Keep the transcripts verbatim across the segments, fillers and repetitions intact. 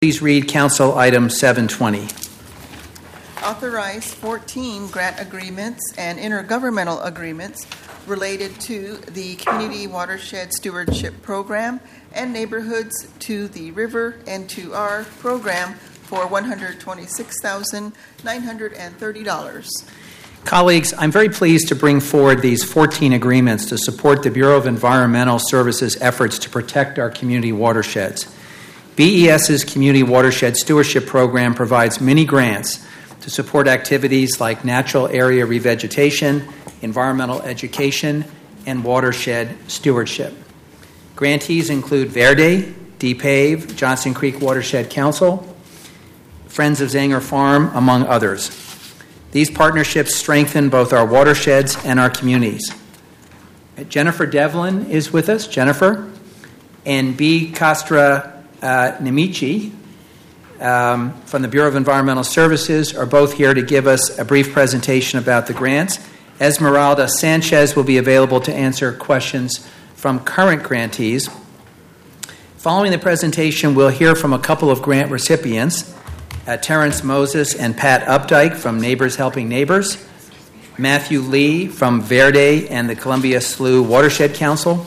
Please read Council Item seven twenty. Authorize fourteen grant agreements and intergovernmental agreements related to the Community Watershed Stewardship Program and Neighborhoods to the River and to our program for one hundred twenty-six thousand nine hundred thirty dollars. Colleagues, I'm very pleased to bring forward these fourteen agreements to support the Bureau of Environmental Services' efforts to protect our community watersheds. B E S's Community Watershed Stewardship Program provides many grants to support activities like natural area revegetation, environmental education, and watershed stewardship. Grantees include Verde, D-Pave, Johnson Creek Watershed Council, Friends of Zanger Farm, among others. These partnerships strengthen both our watersheds and our communities. Jennifer Devlin is with us. Jennifer. And B. Castra uh, Nemici um, from the Bureau of Environmental Services are both here to give us a brief presentation about the grants. Esmeralda Sanchez will be available to answer questions from current grantees. Following the presentation, we'll hear from a couple of grant recipients. Uh, Terrence Moses and Pat Updike from Neighbors Helping Neighbors, Matthew Lee from Verde and the Columbia Slough Watershed Council.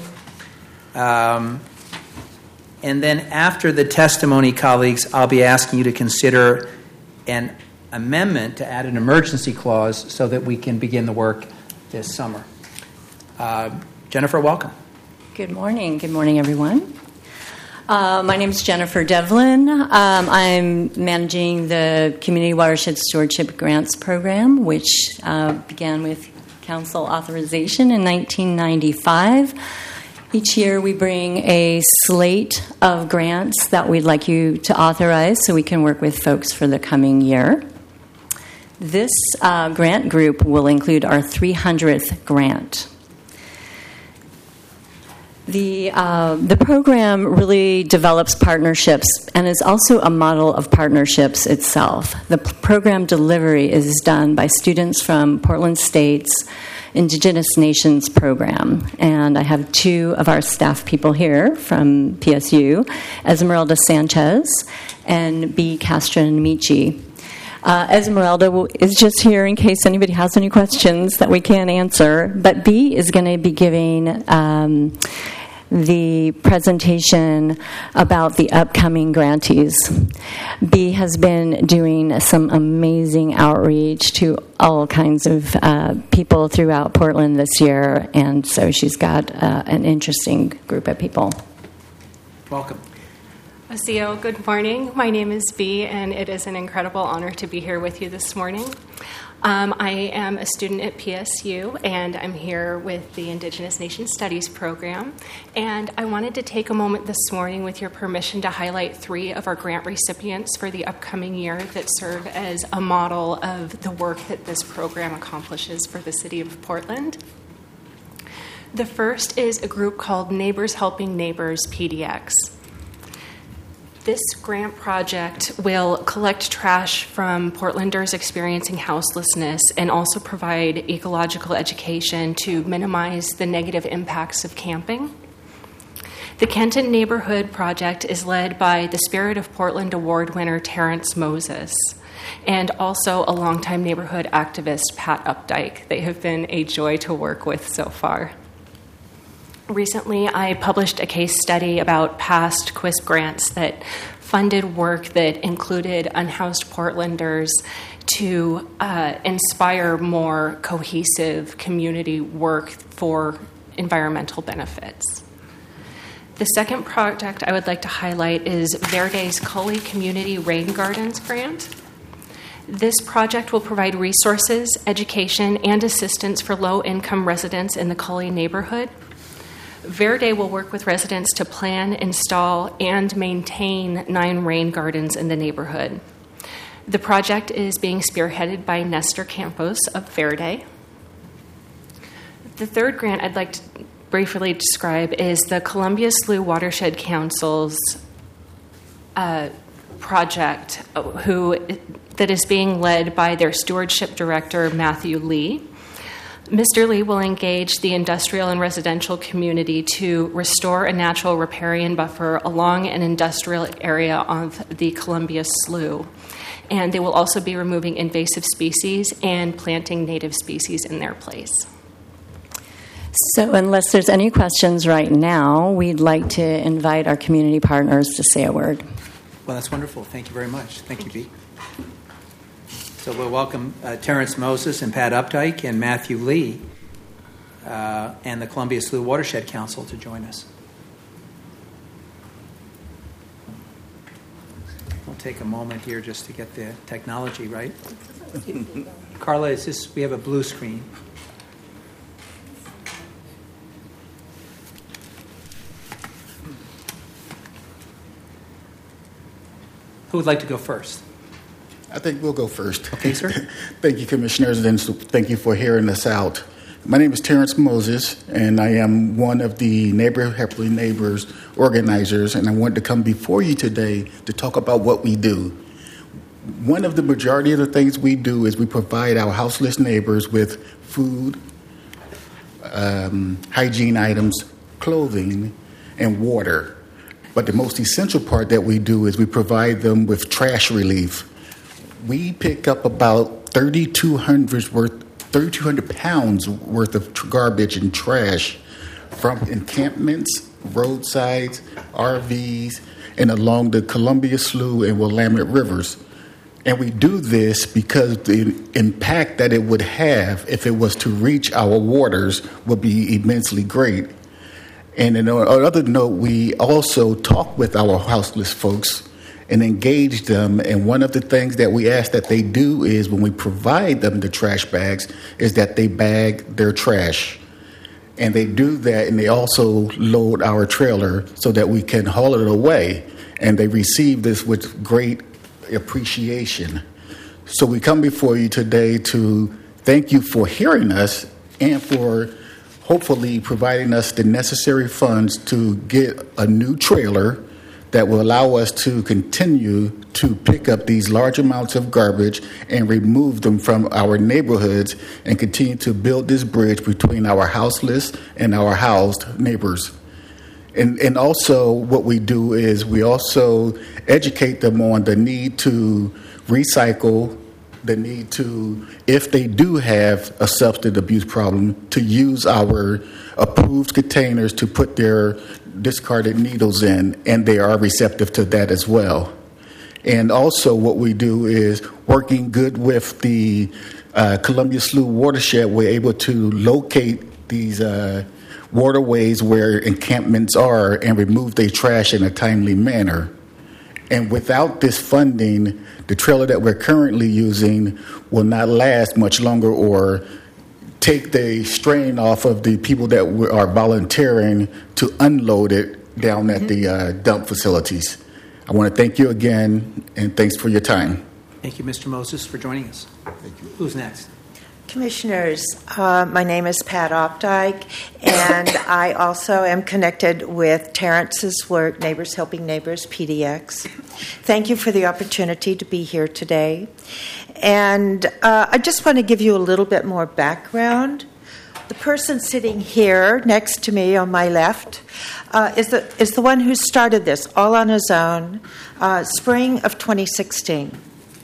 Um, and then after the testimony, colleagues, I'll be asking you to consider an amendment to add an emergency clause so that we can begin the work this summer. Uh, Jennifer, welcome. Good morning. Good morning, everyone. Uh, my name is Jennifer Devlin. Um, I'm managing the Community Watershed Stewardship Grants Program, which uh, began with council authorization in nineteen ninety-five. Each year we bring a slate of grants that we'd like you to authorize so we can work with folks for the coming year. This uh, grant group will include our three hundredth grant. The uh, the program really develops partnerships and is also a model of partnerships itself. The p- program delivery is done by students from Portland State's Indigenous Nations program. And I have two of our staff people here from P S U, Esmeralda Sanchez and B. Castra Nemici. Uh, Esmeralda is just here in case anybody has any questions that we can't answer. But B is going to be giving um, the presentation about the upcoming grantees. B has been doing some amazing outreach to all kinds of uh, people throughout Portland this year, and so she's got uh, an interesting group of people. Welcome. Osio, good morning. My name is Bea, and it is an incredible honor to be here with you this morning. Um, I am a student at P S U, and I'm here with the Indigenous Nation Studies program. And I wanted to take a moment this morning, with your permission, to highlight three of our grant recipients for the upcoming year that serve as a model of the work that this program accomplishes for the city of Portland. The first is a group called Neighbors Helping Neighbors, P D X. This grant project will collect trash from Portlanders experiencing houselessness and also provide ecological education to minimize the negative impacts of camping. The Kenton Neighborhood Project is led by the Spirit of Portland Award winner Terrence Moses and also a longtime neighborhood activist, Pat Updike. They have been a joy to work with so far. Recently, I published a case study about past Q I S P grants that funded work that included unhoused Portlanders to uh, inspire more cohesive community work for environmental benefits. The second project I would like to highlight is Verde's Cully Community Rain Gardens grant. This project will provide resources, education, and assistance for low-income residents in the Cully neighborhood. Verde will work with residents to plan, install, and maintain nine rain gardens in the neighborhood. The project is being spearheaded by Nestor Campos of Verde. The third grant I'd like to briefly describe is the Columbia Slough Watershed Council's uh, project, who that is being led by their stewardship director, Matthew Lee. Mister Lee will engage the industrial and residential community to restore a natural riparian buffer along an industrial area of the Columbia Slough. And they will also be removing invasive species and planting native species in their place. So unless there's any questions right now, we'd like to invite our community partners to say a word. Well, that's wonderful. Thank you very much. Thank you, Bea. So we'll welcome uh, Terrence Moses and Pat Updike and Matthew Lee uh, and the Columbia Slough Watershed Council to join us. We'll take a moment here just to get the technology right. Carla, is this, we have a blue screen. Who would like to go first? I think we'll go first. Okay, sir. Thank you, Commissioners, and thank you for hearing us out. My name is Terrence Moses, and I am one of the Neighbor Happily Neighbors organizers, and I wanted to come before you today to talk about what we do. One of the majority of the things we do is we provide our houseless neighbors with food, um, hygiene items, clothing, and water. But the most essential part that we do is we provide them with trash relief. We pick up about thirty-two hundred worth, thirty-two hundred pounds worth of garbage and trash from encampments, roadsides, R Vs, and along the Columbia Slough and Willamette rivers. And we do this because the impact that it would have if it was to reach our waters would be immensely great. And on another note, we also talk with our houseless folks and engage them. And one of the things that we ask that they do is when we provide them the trash bags is that they bag their trash. And they do that, and they also load our trailer so that we can haul it away. And they receive this with great appreciation. So we come before you today to thank you for hearing us and for hopefully providing us the necessary funds to get a new trailer that will allow us to continue to pick up these large amounts of garbage and remove them from our neighborhoods and continue to build this bridge between our houseless and our housed neighbors. And, and also what we do is we also educate them on the need to recycle, the need to, if they do have a substance abuse problem, to use our approved containers to put their discarded needles in, and they are receptive to that as well. And also what we do is working good with the uh, Columbia Slough watershed, we're able to locate these uh, waterways where encampments are and remove their trash in a timely manner. And without this funding, the trailer that we're currently using will not last much longer or take the strain off of the people that are volunteering to unload it down at the uh, dump facilities. I want to thank you again, and thanks for your time. Thank you, Mister Moses, for joining us. Thank you. Who's next? Commissioners, uh, my name is Pat Opdyke, and I also am connected with Terrence's work, Neighbors Helping Neighbors, P D X. Thank you for the opportunity to be here today. And uh, I just want to give you a little bit more background. The person sitting here next to me on my left uh, is the is the one who started this all on his own, uh, spring of twenty sixteen.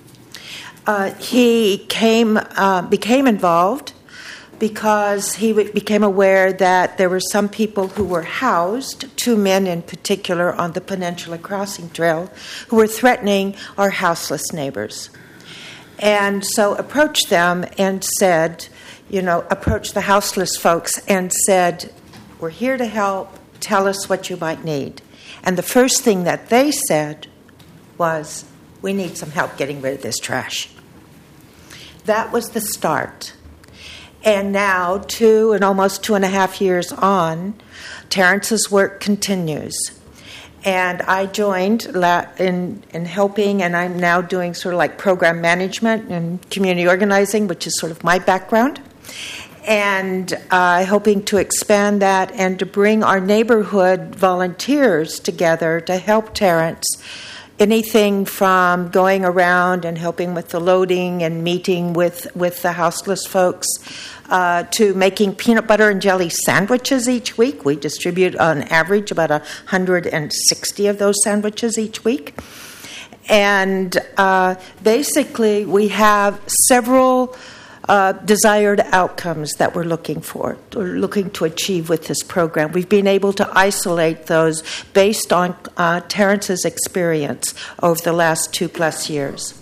Uh, he came, uh, became involved because he w- became aware that there were some people who were housed, two men in particular, on the Peninsula Crossing Trail, who were threatening our houseless neighbors. And so approached them and said, you know, approached the houseless folks and said, we're here to help, tell us what you might need. And the first thing that they said was, we need some help getting rid of this trash. That was the start. And now, two and almost two and a half years on, Terrence's work continues. And I joined in, in helping, and I'm now doing sort of like program management and community organizing, which is sort of my background. And uh, hoping to expand that and to bring our neighborhood volunteers together to help Terrence anything from going around and helping with the loading and meeting with, with the houseless folks uh, to making peanut butter and jelly sandwiches each week. We distribute on average about one hundred sixty of those sandwiches each week. And uh, basically, we have several uh, desired outcomes that we're looking for, or looking to achieve with this program. We've been able to isolate those based on uh, Terrence's experience over the last two plus years.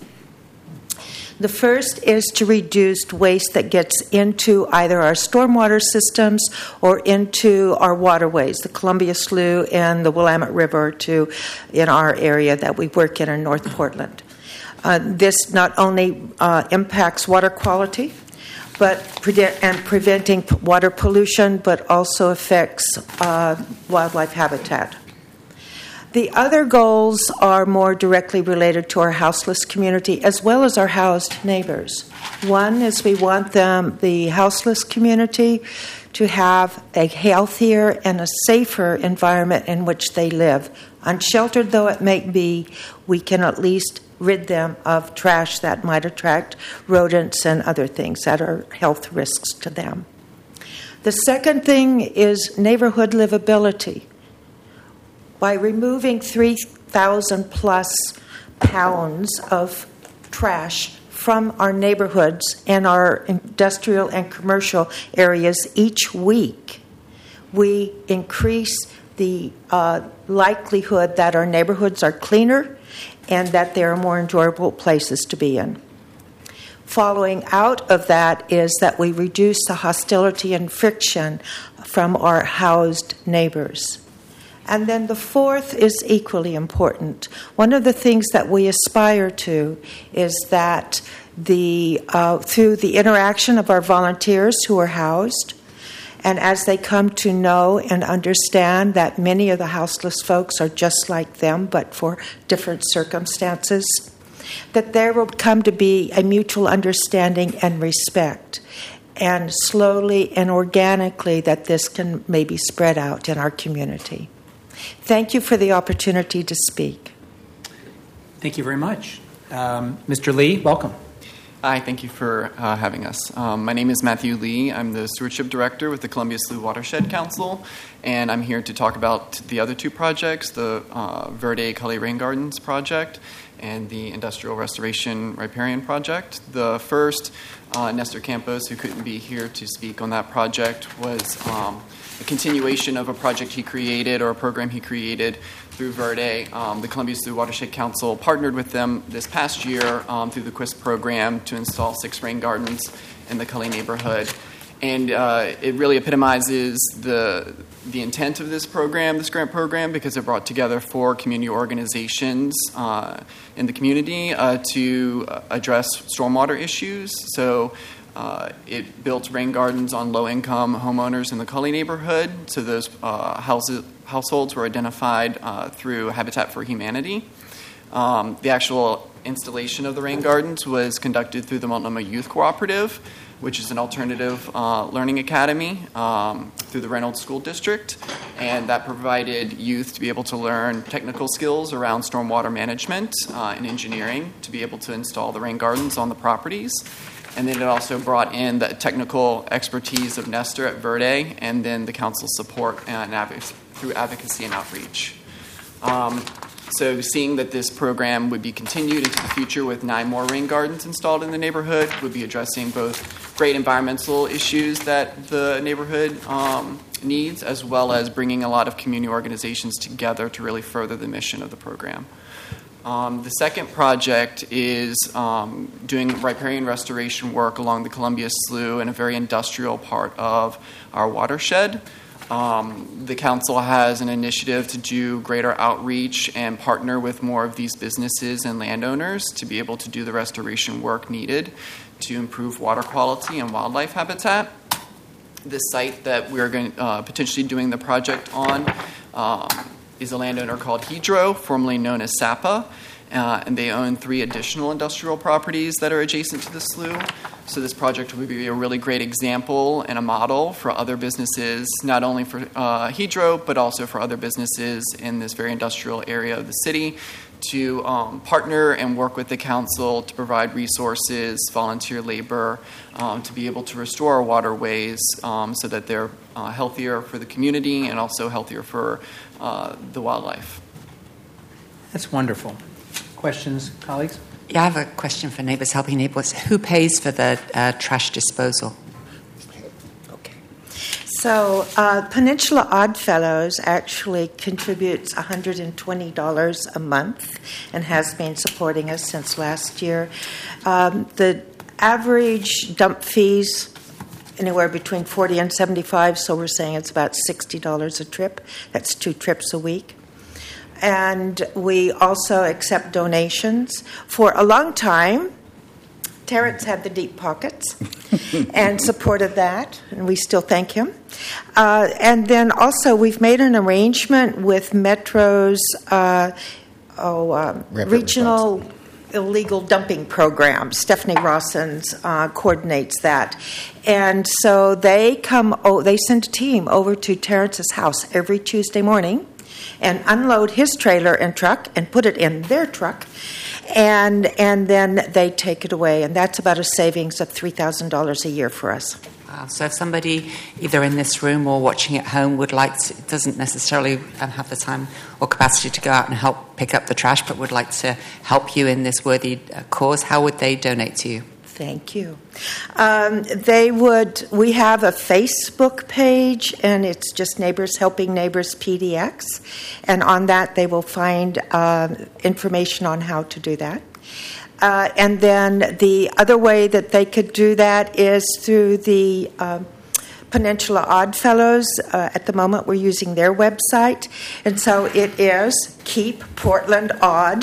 The first is to reduce waste that gets into either our stormwater systems or into our waterways, the Columbia Slough and the Willamette River, to in our area that we work in in North Portland. Uh, this not only uh, impacts water quality, but pre- and preventing p- water pollution, but also affects uh, wildlife habitat. The other goals are more directly related to our houseless community as well as our housed neighbors. One is we want them, the houseless community, to have a healthier and a safer environment in which they live. Unsheltered though it may be, we can at least rid them of trash that might attract rodents and other things that are health risks to them. The second thing is neighborhood livability. By removing three thousand plus pounds of trash from our neighborhoods and our industrial and commercial areas each week, we increase the uh, likelihood that our neighborhoods are cleaner and that they are more enjoyable places to be in. Following out of that is that we reduce the hostility and friction from our housed neighbors. And then the fourth is equally important. One of the things that we aspire to is that the uh, through the interaction of our volunteers who are housed, and as they come to know and understand that many of the houseless folks are just like them, but for different circumstances, that there will come to be a mutual understanding and respect. And slowly and organically that this can maybe spread out in our community. Thank you for the opportunity to speak. Thank you very much. Um, Mister Lee, welcome. Hi, thank you for uh, having us. Um, my name is Matthew Lee. I'm the Stewardship Director with the Columbia Slough Watershed Council, and I'm here to talk about the other two projects, the uh, Verde Cully Rain Gardens project and the Industrial Restoration Riparian project. The first, uh, Nestor Campos, who couldn't be here to speak on that project, was um, a continuation of a project he created or a program he created through Verde. Um, the Columbia Slough Watershed Council partnered with them this past year um, through the QUISP program to install six rain gardens in the Cully neighborhood. And uh, it really epitomizes the the intent of this program, this grant program, because it brought together four community organizations uh, in the community uh, to address stormwater issues. So uh, it built rain gardens on low-income homeowners in the Cully neighborhood. So those uh, houses, households were identified uh, through Habitat for Humanity. Um, the actual installation of the rain gardens was conducted through the Multnomah Youth Cooperative, which is an alternative uh, learning academy um, through the Reynolds School District, and that provided youth to be able to learn technical skills around stormwater management uh, and engineering to be able to install the rain gardens on the properties. And then it also brought in the technical expertise of Nestor at Verde, and then the council's support and advocacy, through advocacy and outreach. Um, So seeing that this program would be continued into the future with nine more rain gardens installed in the neighborhood, would be addressing both great environmental issues that the neighborhood um, needs, as well as bringing a lot of community organizations together to really further the mission of the program. Um, the second project is um, doing riparian restoration work along the Columbia Slough in a very industrial part of our watershed. Um, the council has an initiative to do greater outreach and partner with more of these businesses and landowners to be able to do the restoration work needed to improve water quality and wildlife habitat. This site that we're going uh, potentially doing the project on um, is a landowner called Hydro, formerly known as SAPA, uh, and they own three additional industrial properties that are adjacent to the slough. So this project would be a really great example and a model for other businesses, not only for uh, Hydro, but also for other businesses in this very industrial area of the city, to um, partner and work with the council to provide resources, volunteer labor, um, to be able to restore our waterways um, so that they're uh, healthier for the community and also healthier for uh, the wildlife. That's wonderful. Questions, colleagues? Yeah, I have a question for Neighbours Helping Neighbours. Who pays for the uh, trash disposal? So, uh, Peninsula Oddfellows actually contributes one hundred twenty dollars a month and has been supporting us since last year. Um, the average dump fees anywhere between forty and seventy-five, so we're saying it's about sixty dollars a trip. That's two trips a week. And we also accept donations. For a long time, Terrence had the deep pockets and supported that, and we still thank him. Uh, and then also we've made an arrangement with Metro's uh, oh, um, regional illegal dumping program. Stephanie Rossens uh, coordinates that. And so they come, oh, they send a team over to Terrence's house every Tuesday morning and unload his trailer and truck and put it in their truck. And and then they take it away, and that's about a savings of three thousand dollars a year for us. Wow. So if somebody either in this room or watching at home would like to, doesn't necessarily um, have the time or capacity to go out and help pick up the trash, but would like to help you in this worthy uh, cause, how would they donate to you? Thank you. Um, they would, we have a Facebook page, and it's just Neighbors Helping Neighbors P D X. And on that, they will find uh, information on how to do that. Uh, and then the other way that they could do that is through the uh, Peninsula Oddfellows. Uh, at the moment, we're using their website. And so it is keep portland odd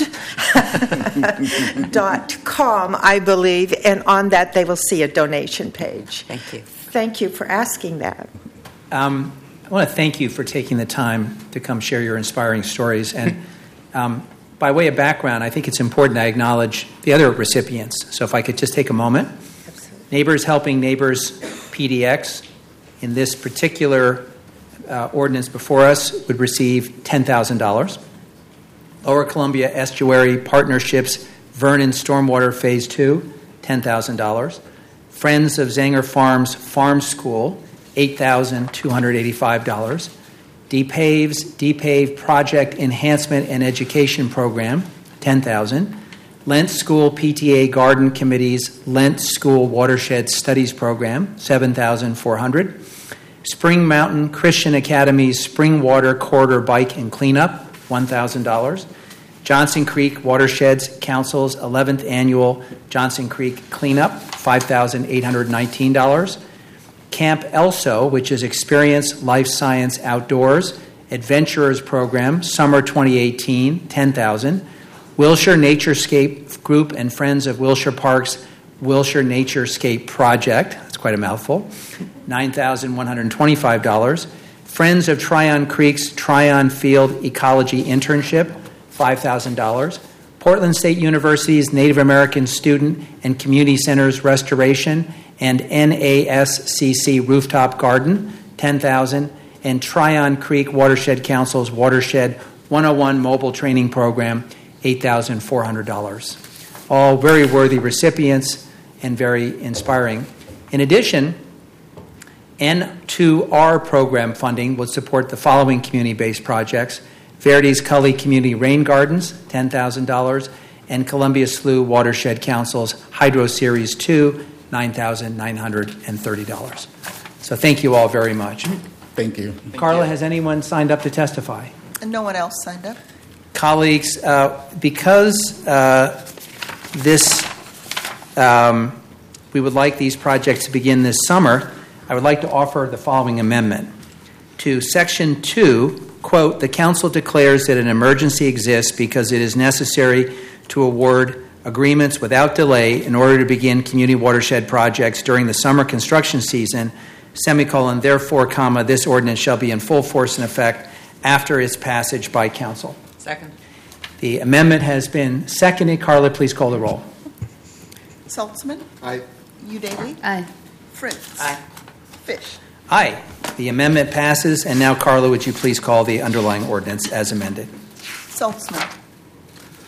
dot com, I believe. And on that, they will see a donation page. Thank you. Thank you for asking that. Um, I want to thank you for taking the time to come share your inspiring stories. And um, by way of background, I think it's important I acknowledge the other recipients. So if I could just take a moment. Absolutely. Neighbors Helping Neighbors P D X, in this particular uh, ordinance before us, would receive ten thousand dollars. Lower Columbia Estuary Partnerships Vernon Stormwater Phase two, ten thousand dollars. Friends of Zanger Farms Farm School, eight thousand two hundred eighty-five dollars. DPAVE's DPAVE Project Enhancement and Education Program, ten thousand dollars. Lent School P T A Garden Committee's Lent School Watershed Studies Program, seven thousand four hundred dollars. Spring Mountain Christian Academy's Spring Water Corridor Bike and Cleanup, one thousand dollars. Johnson Creek Watersheds Council's eleventh Annual Johnson Creek Cleanup, five thousand eight hundred nineteen dollars. Camp ELSO, which is Experience Life Science Outdoors, Adventurers Program, Summer twenty eighteen, ten thousand dollars. Wilshire Naturescape Group and Friends of Wilshire Park's Wilshire Naturescape Project, that's quite a mouthful, nine thousand one hundred twenty-five dollars. Friends of Tryon Creek's Tryon Field Ecology Internship, five thousand dollars. Portland State University's Native American Student and Community Centers Restoration and N A S C C Rooftop Garden, ten thousand dollars. And Tryon Creek Watershed Council's Watershed one oh one Mobile Training Program, eight thousand four hundred dollars. All very worthy recipients and very inspiring. In addition, N two R program funding would support the following community-based projects: Verdi's Cully Community Rain Gardens, ten thousand dollars, and Columbia Slough Watershed Council's Hydro Series two, nine thousand nine hundred thirty dollars. So thank you all very much. Thank you. Thank Carla, you. has anyone signed up to testify? And no one else signed up? Colleagues, uh, because uh, this, um, we would like these projects to begin this summer, I would like to offer the following amendment. To Section two, quote, the Council declares that an emergency exists because it is necessary to award agreements without delay in order to begin community watershed projects during the summer construction season, semicolon, therefore, comma, this ordinance shall be in full force and effect after its passage by Council. Second. The amendment has been seconded. Carla, please call the roll. Saltzman? Aye. Udaly? Aye. Fritz? Aye. Fish? Aye. The amendment passes. And now, Carla, would you please call the underlying ordinance as amended? Saltzman?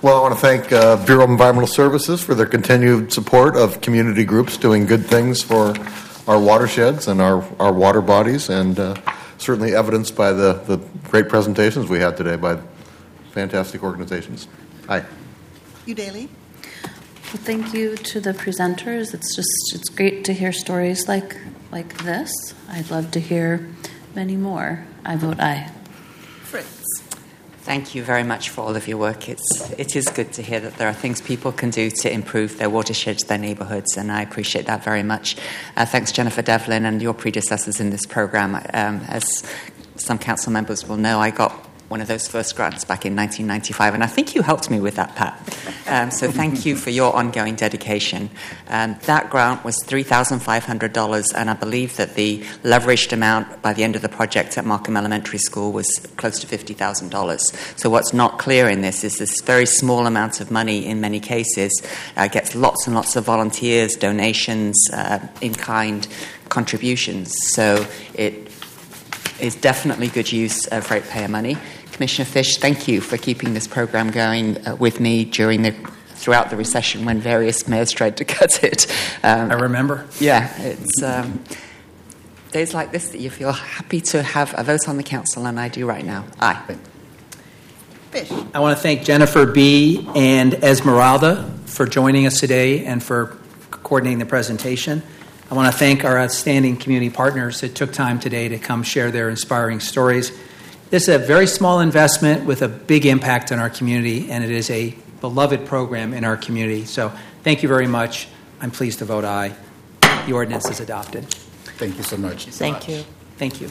Well, I want to thank uh, Bureau of Environmental Services for their continued support of community groups doing good things for our watersheds and our, our water bodies, and uh, certainly evidenced by the, the great presentations we had today by fantastic organizations. Hi. You, Daly? Well, thank you to the presenters. It's just it's great to hear stories like like this. I'd love to hear many more. I vote aye. Fritz. Thank you very much for all of your work. It's, it is good to hear that there are things people can do to improve their watersheds, their neighbourhoods, and I appreciate that very much. Uh, thanks, Jennifer Devlin, and your predecessors in this programme. Um, as some council members will know, I got one of those first grants back in nineteen ninety-five, and I think you helped me with that, Pat. Um, so thank you for your ongoing dedication. Um, that grant was three thousand five hundred dollars, and I believe that the leveraged amount by the end of the project at Markham Elementary School was close to fifty thousand dollars. So what's not clear in this is this very small amount of money in many cases uh, gets lots and lots of volunteers, donations, uh, in-kind contributions. So it is definitely good use of ratepayer money. Commissioner Fish, thank you for keeping this program going uh, with me during the throughout the recession when various mayors tried to cut it. Um, I remember. Yeah, it's um, days like this that you feel happy to have a vote on the council, and I do right now. Aye. Fish. I want to thank Jennifer B. and Esmeralda for joining us today and for coordinating the presentation. I want to thank our outstanding community partners that took time today to come share their inspiring stories. This is a very small investment with a big impact on our community, and it is a beloved program in our community. So thank you very much. I'm pleased to vote aye. The ordinance is adopted. Thank you so much. Thank you. Thank you.